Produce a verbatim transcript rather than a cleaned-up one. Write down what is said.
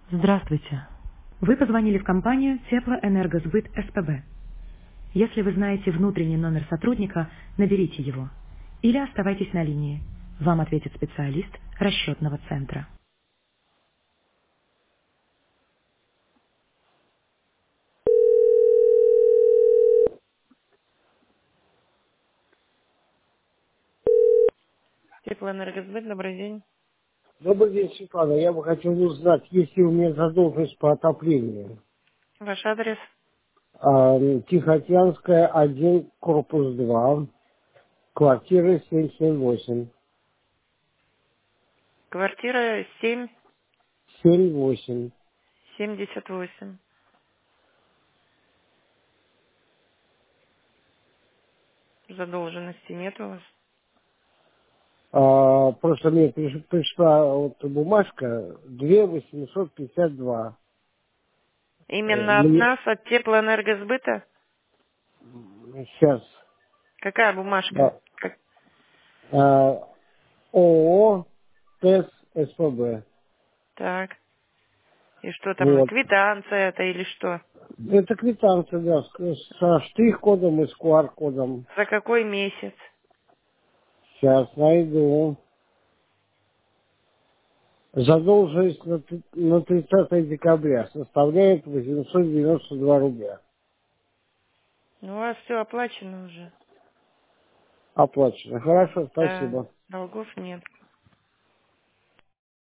Здравствуйте. Вы позвонили в компанию Теплоэнергосбыт СПБ. Если вы знаете внутренний номер сотрудника, наберите его. Или оставайтесь на линии. Вам ответит специалист расчетного центра. Теплоэнергосбыт, добрый день. Добрый день, Светлана. Я бы хотел узнать, есть ли у меня задолженность по отоплению. Ваш адрес? А, Тихоокеанская, один, корпус два, квартира семь семь восемь. Квартира семь семь восемь. семьдесят восемь. Задолженности нет у вас? А, просто мне приш- пришла вот бумажка две восемьсот пятьдесят два. Э, Именно от Мне нас, от Теплоэнергосбыта? сейчас Какая бумажка? да, Как- а, ООО ТЭС СПБ. Так. И что там, Вот. квитанция это или что? Это квитанция, да, с- со штрих-кодом и с Q R-кодом. За какой месяц? Сейчас найду. Задолженность на три- на тридцатое декабря составляет восемьсот девяносто два рубля. Ну, у вас все оплачено уже. Оплачено. Хорошо, Да, спасибо. долгов нет.